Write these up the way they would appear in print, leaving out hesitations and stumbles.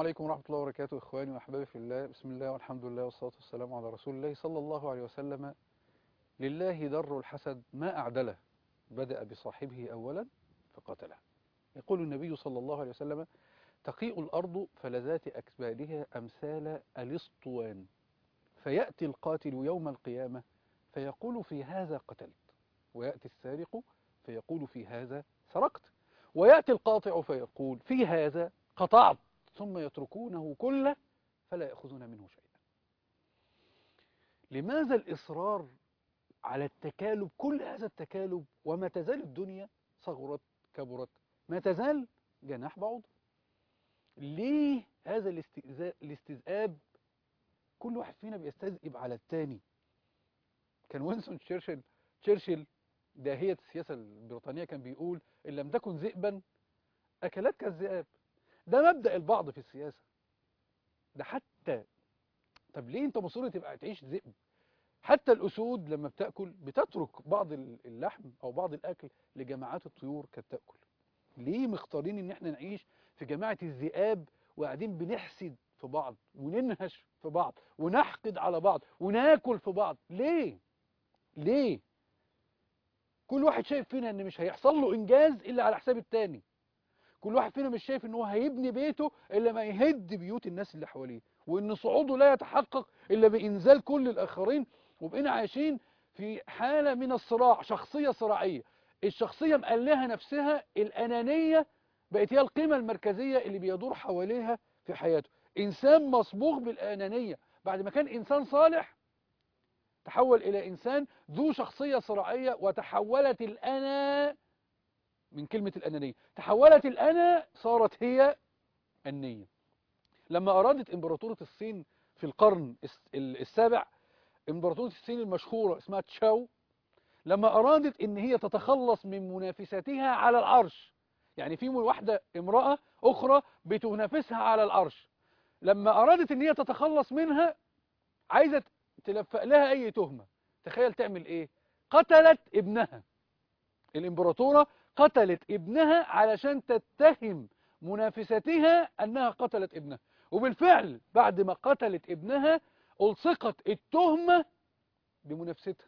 عليكم ورحمة الله وبركاته، إخواني وأحبابي في الله. بسم الله والحمد لله والصلاة والسلام على رسول الله صلى الله عليه وسلم. لله در الحسد ما أعدله، بدأ بصاحبه أولا فقتله. يقول النبي صلى الله عليه وسلم: تقيء الأرض فلذات أكبادها أمثال الاسطوان، فيأتي القاتل يوم القيامة فيقول: في هذا قتلت، ويأتي السارق فيقول: في هذا سرقت، ويأتي القاطع فيقول: في هذا قطعت، ثم يتركونه كله فلا يأخذون منه شيئا. لماذا الإصرار على التكالب، كل هذا التكالب، وما تزال الدنيا صغرت كبرت ما تزال جناح بعوض؟ ليه هذا الاستذئاب؟ كل واحد فينا بيستذئب على الثاني. كان وينستون تشرشل داهية السياسة البريطانية كان بيقول: إن لم تكن ذئبا أكلتك الذئاب. ده مبدأ البعض في السياسة ده. حتى طب ليه انت مصر تبقى تعيش ذئب؟ حتى الأسود لما بتأكل بتترك بعض اللحم أو بعض الأكل لجماعات الطيور كانت تأكل. ليه مختارين ان احنا نعيش في جماعة الذئاب وقاعدين بنحسد في بعض وننهش في بعض ونحقد على بعض وناكل في بعض؟ ليه كل واحد شايف فينا ان مش هيحصل له انجاز الا على حساب التاني. كل واحد فينا مش شايف ان هو هيبني بيته الا ما يهد بيوت الناس اللي حواليه، وان صعوده لا يتحقق الا بانزال كل الاخرين. وبقينا عايشين في حالة من الصراع، شخصية صراعية. الشخصية مقلها نفسها، الأنانية بقت هي القيمة المركزية اللي بيدور حواليها في حياته. إنسان مصبوغ بالأنانية، بعد ما كان إنسان صالح تحول إلى إنسان ذو شخصية صراعية، وتحولت الأنا من كلمة الأنانية، تحولت الأنا صارت هي النية. لما أرادت إمبراطورة الصين في القرن السابع، إمبراطورية الصين المشهورة اسمها تشاو، لما أرادت إن هي تتخلص من منافستها على العرش، يعني في واحدة امرأة أخرى بتنافسها على العرش، لما أرادت إن هي تتخلص منها عايزة تلفق لها أي تهمة، تخيل تعمل إيه؟ قتلت ابنها. الإمبراطورة قتلت ابنها علشان تتهم منافستها أنها قتلت ابنها. وبالفعل بعد ما قتلت ابنها ألصقت التهمة بمنافستها،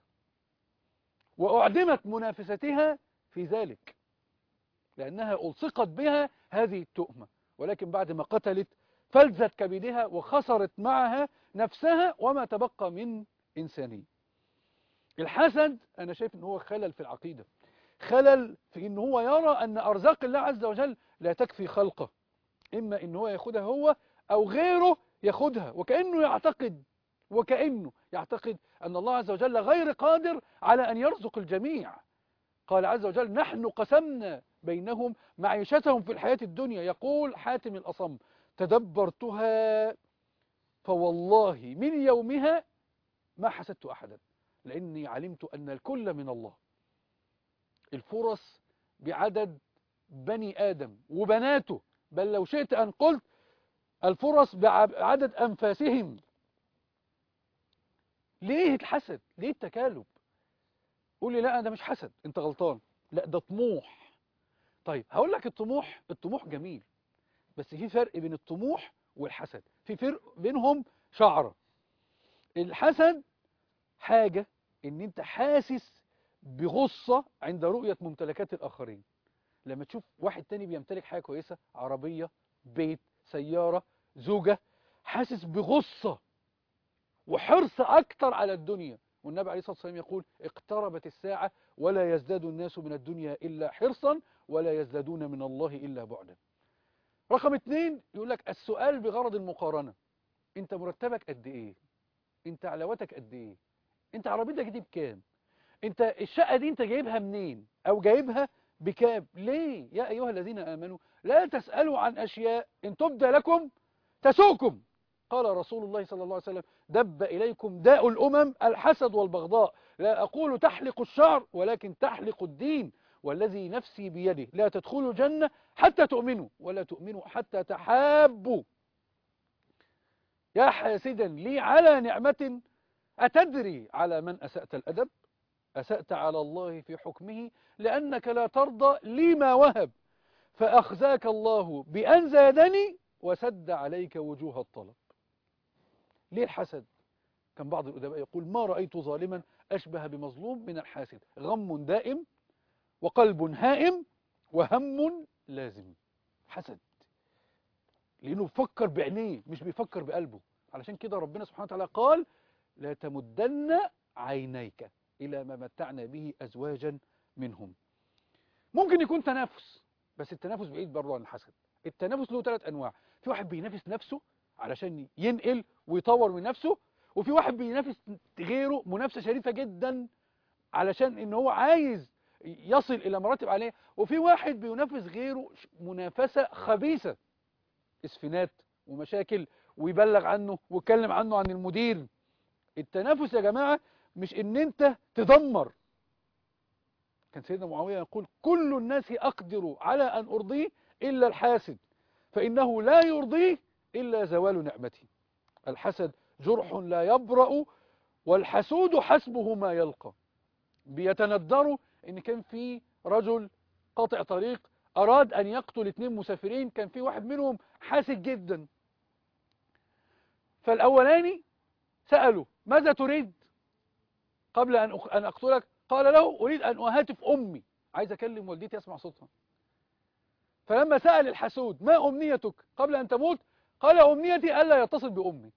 وأعدمت منافستها في ذلك لأنها ألصقت بها هذه التهمة. ولكن بعد ما قتلت فلذت كبدها وخسرت معها نفسها وما تبقى من إنسانية. الحسد أنا شايف أنه هو خلل في العقيدة، خلل في أنه هو يرى أن أرزاق الله عز وجل لا تكفي خلقه، إما أنه هو يأخذها هو أو غيره يأخذها، وكأنه يعتقد أن الله عز وجل غير قادر على أن يرزق الجميع. قال عز وجل: نحن قسمنا بينهم معيشتهم في الحياة الدنيا. يقول حاتم الأصم: تدبرتها فوالله من يومها ما حسدت أحدا، لأني علمت أن الكل من الله. الفرص بعدد بني آدم وبناته، بل لو شئت أن قلت الفرص بعدد أنفاسهم. ليه الحسد؟ ليه التكالب؟ قول لي: لا ده مش حسد، انت غلطان. لا ده طموح. طيب هقول لك الطموح جميل، بس في فرق بين الطموح والحسد، في فرق بينهم شعرة. الحسد حاجة ان انت حاسس بغصة عند رؤية ممتلكات الآخرين. لما تشوف واحد تاني بيمتلك حاجة كويسة، عربية، بيت، سيارة، زوجة، حاسس بغصة وحرص أكتر على الدنيا. والنبي عليه الصلاة والسلام يقول: اقتربت الساعة ولا يزداد الناس من الدنيا إلا حرصا ولا يزدادون من الله إلا بعدا. رقم 2 يقول لك السؤال بغرض المقارنة. انت مرتبك قد ايه؟ انت علاوتك قد ايه؟ انت عربيتك دي بكام؟ انت الشقة دي انت جايبها منين؟ او جايبها بكام؟ ليه يا ايها الذين امنوا لا تسألوا عن اشياء ان تبدى لكم تسؤكم. قال رسول الله صلى الله عليه وسلم: دب إليكم داء الأمم الحسد والبغضاء، لا أقول تحلق الشعر ولكن تحلق الدين، والذي نفسي بيده لا تدخلوا الجنة حتى تؤمنوا ولا تؤمنوا حتى تحابوا. يا حاسدا لي على نعمة أتدري على من أسأت الأدب؟ أسأت على الله في حكمه لأنك لا ترضى لي ما وهب، فأخزاك الله بأن زادني وسد عليك وجوه الطلب. ليه الحسد؟ كان بعض الأدباء يقول: ما رأيت ظالما أشبه بمظلوم من الحاسد، غم دائم وقلب هائم وهم لازم. حسد لأنه بيفكر بعينيه مش بيفكر بقلبه. علشان كده ربنا سبحانه وتعالى قال: لا تمدن عينيك إلى ما متعنا به أزواجا منهم. ممكن يكون تنافس، بس التنافس بعيد برضه عن الحسد. التنافس له 3 أنواع: في واحد بينافس نفسه علشان ينقل ويطور من نفسه، وفي واحد بينافس غيره منافسة شريفة جدا علشان ان هو عايز يصل إلى مراتب عالية، وفي واحد بينافس غيره منافسة خبيثة، اسفنات ومشاكل، ويبلغ عنه ويتكلم عنه عن المدير. التنافس يا جماعة مش ان انت تدمر. كان سيدنا معاوية يقول: كل الناس أقدر على أن أرضيه إلا الحاسد، فإنه لا يرضيه إلا زوال نعمته. الحسد جرح لا يبرأ، والحسود حسبه ما يلقى. بيتندروا إن كان في رجل قاطع طريق أراد أن يقتل 2 مسافرين، كان في واحد منهم حاسد جدا. فالأولاني سأله: ماذا تريد قبل أن أقتلك؟ قال له: أريد أن أهاتف أمي، عايز أكلم والدتي أسمع صوتها. فلما سأل الحسود: ما أمنيتك قبل أن تموت؟ قال: أمنيتي ألا يتصل بأمي.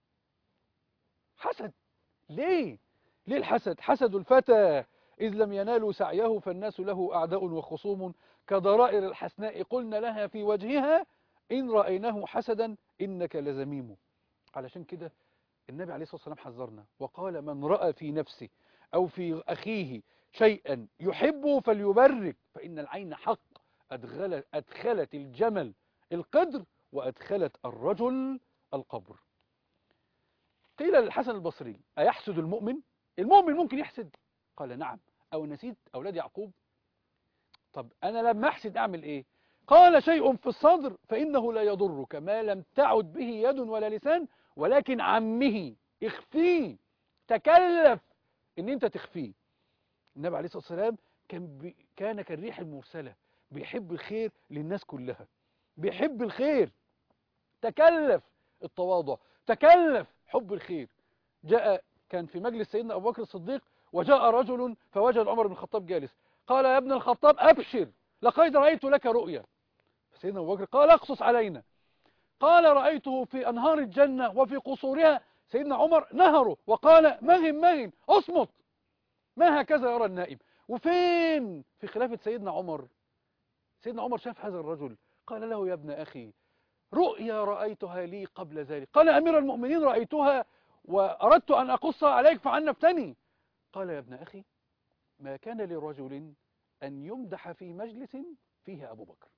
حسد. ليه الحسد؟ حسد الفتى إذ لم ينالوا سعيه، فالناس له أعداء وخصوم كضرائر الحسناء، قلنا لها في وجهها إن رأيناه حسدا إنك لزميم. علشان كده النبي عليه الصلاة والسلام حذرنا وقال: من رأى في نفسه أو في أخيه شيئا يحبه فليبرك، فإن العين حق. أدخلت الجمل القدر وأدخلت الرجل القبر. قيل للحسن البصري: أيحسد المؤمن؟ المؤمن ممكن يحسد؟ قال: نعم. أو نسيت أولاد يعقوب؟ طب أنا لما أحسد أعمل إيه؟ قال: شيء في الصدر فإنه لا يضرك ما لم تعد به يد ولا لسان، ولكن عمه اخفيه، تكلف ان انت تخفيه. النبي عليه الصلاة والسلام كان كالريح المرسلة، بيحب الخير للناس كلها، بيحب الخير، تكلف التواضع، تكلف حب الخير. كان في مجلس سيدنا أبو بكر الصديق، وجاء رجل فوجد عمر بن الخطاب جالس، قال: يا ابن الخطاب أبشر، لقد رأيت لك رؤيا. سيدنا أبو بكر قال: اقصص علينا. قال: رأيته في أنهار الجنة وفي قصورها. سيدنا عمر نهره وقال: مهن اصمت، ما هكذا يرى النائم. وفين في خلافة سيدنا عمر؟ سيدنا عمر شاف هذا الرجل قال له: يا ابن أخي، رؤيا رأيتها لي قبل ذلك. قال: أمير المؤمنين، رأيتها وأردت أن أقصها عليك فعنفتني. قال: يا ابن أخي، ما كان لرجل أن يمدح في مجلس فيه أبو بكر.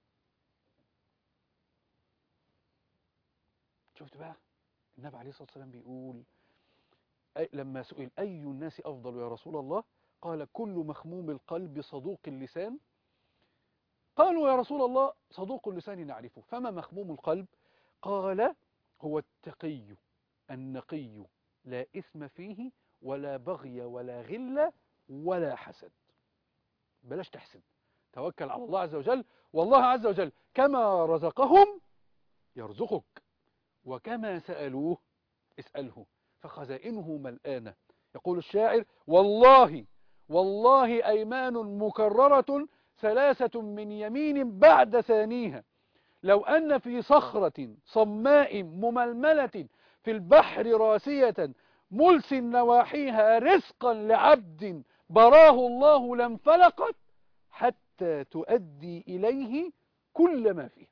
شفت بقى النبي عليه الصلاة والسلام بيقول لما سئل: أي الناس أفضل يا رسول الله؟ قال: كل مخموم القلب صدوق اللسان. قالوا: يا رسول الله، صدوق اللسان نعرفه، فما مخموم القلب؟ قال: هو التقي النقي، لا إثم فيه ولا بغي ولا غل ولا حسد. بلاش تحسد، توكل على الله عز وجل، والله عز وجل كما رزقهم يرزقك، وكما سألوه اسأله، فخزائنه ملآنة. يقول الشاعر: والله أيمان مكررة 3 من يمين بعد ثانيها، لو أن في صخرة صماء مململة في البحر راسية ملس نواحيها رزقا لعبد براه الله لانفلقت حتى تؤدي إليه كل ما فيها.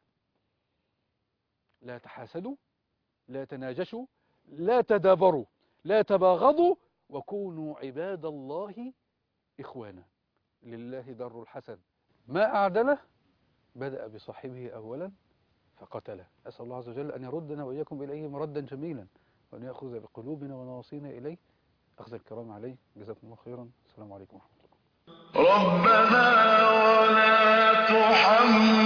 لا تحاسدوا، لا تناجشوا، لا تدابروا، لا تباغضوا، وكونوا عباد الله إخوانا. لله در الحسد ما أعدله، بدأ بصاحبه أولا فقتله. أسأل الله عز وجل أن يردنا وإياكم إليه مردا جميلا، وأن يأخذ بقلوبنا ونواصينا إليه أخذ الكرام عليه. جزاكم الله خيرا. السلام عليكم ورحمة الله. ربنا ولا تحمل